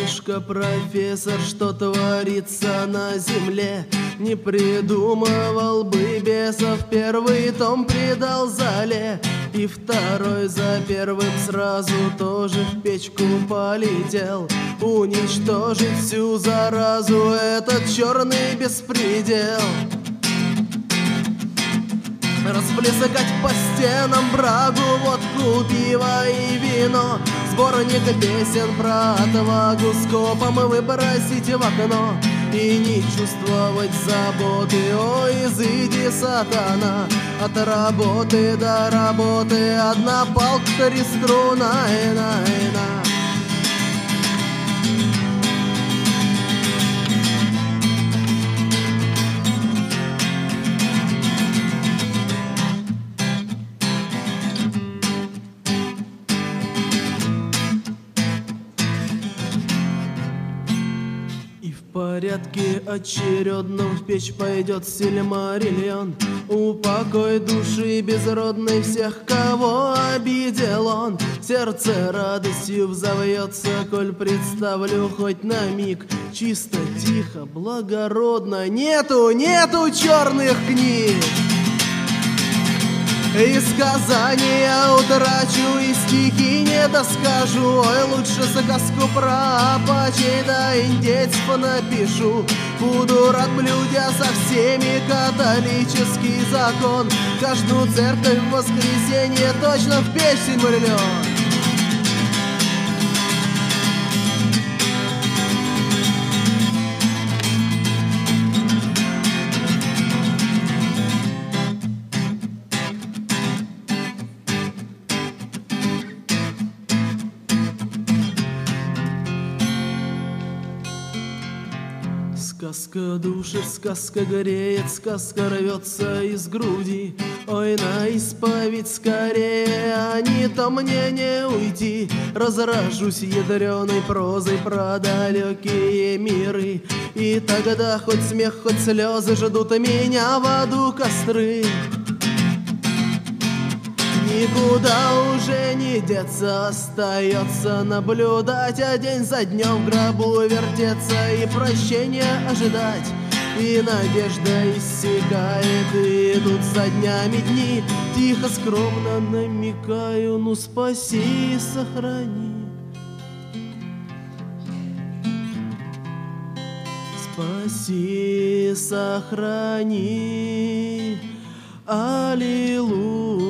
Батюшка профессор, что творится на земле, не придумывал бы бесов, первый том предал зале, и второй за первым сразу тоже в печку полетел. Уничтожить всю заразу этот черный беспредел. Расплескать по стенам брагу, водку, пиво и вино, сборник песен про отвагу скопом выбросить в окно. И не чувствовать заботы, ой, изыди, сатана, от работы до работы одна палка, три струна, на. В порядке очередном в печь пойдет Сильмариллион. Упокой души безродной всех, кого обидел он. Сердце радостью взовьется, коль представлю хоть на миг. Чисто, тихо, благородно, нету черных книг. И сказания утрачу, и стихи не доскажу. Ой, лучше сказку про апачей да индейцев напишу. Буду рад, блюдя со всеми католический закон. Каждую церковь в воскресенье точно в печь Сильмариллион. Сказка душит, сказка греет, сказка рвется из груди. Ой, на исповедь скорее, а не то мне не уйти. Разражусь ядреной прозой про далекие миры, и тогда хоть смех, хоть слезы ждут меня в аду костры. Никуда уже не деться, остается наблюдать, а день за днем в гробу вертеться и прощения ожидать. И надежда иссякает, и идут за днями дни. Тихо, скромно намекаю, ну спаси и сохрани. Спаси и сохрани. Аллилуйя.